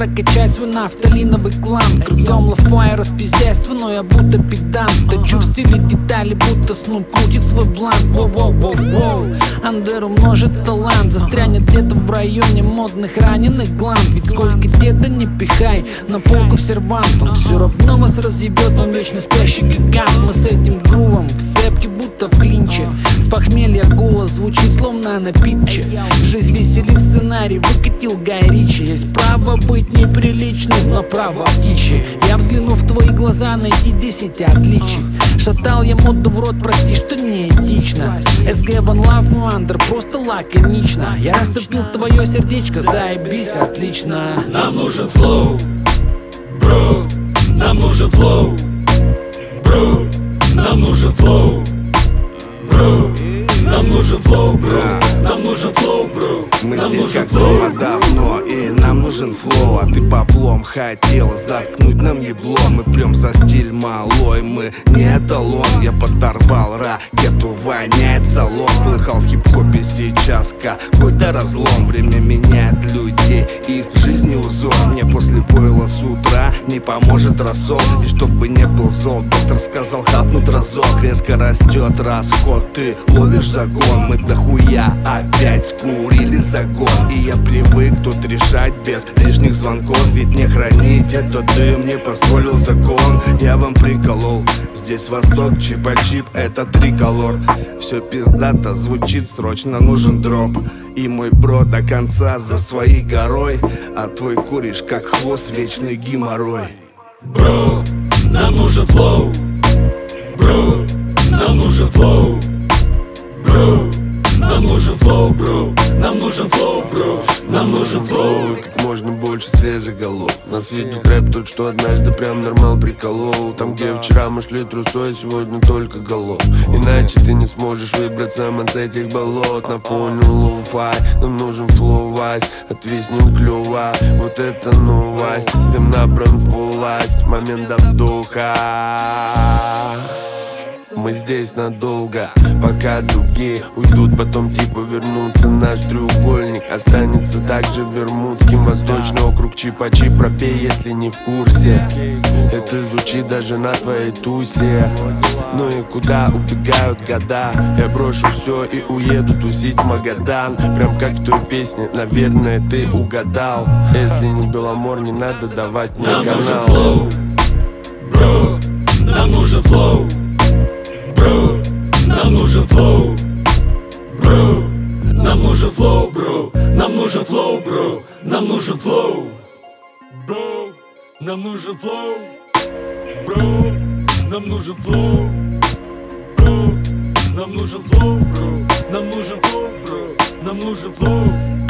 прокачать свой нафталиновый клан. Кругом лафа и распиздяйство, но я будто педант. Точу в стиле детали, будто Снуп крутит свой блант. Воу-воу-воу-воу, Андер умножит талант. Застрянет где-то в районе модных раненых гланд. Ведь сколько деда не пихай на полку в сервант, он все равно вас разъебет, он вечно спящий гигант. Мы с этим грувом в цепке, будто в клинче. С похмелья голос звучит словно на питче. Жизнь веселит, сценарий выкатил Гай Ричи. Есть право быть неприличным, но право птичье. Я взгляну в твои глаза, найти 10 отличий. Шатал я моду в рот, прости, что не этично. SG One Love, мой андер, просто лаконично. Я растопил твое сердечко, заебись, отлично. Нам нужен флоу, бро, нам нужен флоу, бро, нам нужен флоу, бро, нам нужен флоу, бро, нам нужен флоу, бро. Мы здесь как дома давно, и нам нужен флоу. А ты поплом хотела заткнуть нам ебло. Мы прям за стиль малой, мы не эталон. Я подорвал ракету, воняет салон. Слыхал, в хип-хопе сейчас какой-то разлом. Время меняет людей, их жизни узор. Мне после пойла с утра не поможет рассол. И чтобы не был зол, доктор сказал хапнуть разок. Резко растет расход, ты ловишь загон. Мы дохуя опять скурили загон. И я привык тут решать без лишних звонков. Ведь не хранить этот дым не позволил закон. Я вам приколол, здесь Восток, чипа-чип, это триколор. Все пиздато звучит, срочно нужен дроп. И мой бро до конца за своей горой. А твой куришь как хвост, вечный геморрой. Бро, нам нужен флоу, бро, нам нужен флоу, бро, нам нужен флоу, бро, нам нужен флоу, бро, нам нужен флоу. Как можно больше свежих голов. Нас видит рэп тот, что однажды прям нормал приколол. Там, где вчера мы шли трусой, сегодня только голов. Иначе ты не сможешь выбраться с этих болот. На фоне лоу-фай нам нужен флоу-вайс. Отвиснет клюва, вот это новость. Дым набран в власть, момент до вдоха. Мы здесь надолго, пока другие уйдут, потом типа вернутся. Наш треугольник останется также бермудским. Восточный округ Чипа-Чип, пропей, если не в курсе. Это звучит даже на твоей тусе. Ну и куда убегают года? Я брошу все и уеду тусить в Магадан. Прям как в той песне, наверное, ты угадал. Если не Беломор, не надо давать мне канал. Нам нужен флоу, бро, нам нужен флоу, бро, нам нужен флоу, бро, нам нужен флоу, бро, нам нужен флоу, бро, нам нужен флоу, бро, нам нужен флоу, бро, нам нужен флоу, бро, нам нужен флоу, бро, нам нужен флоу, бро, нам нужен флоу.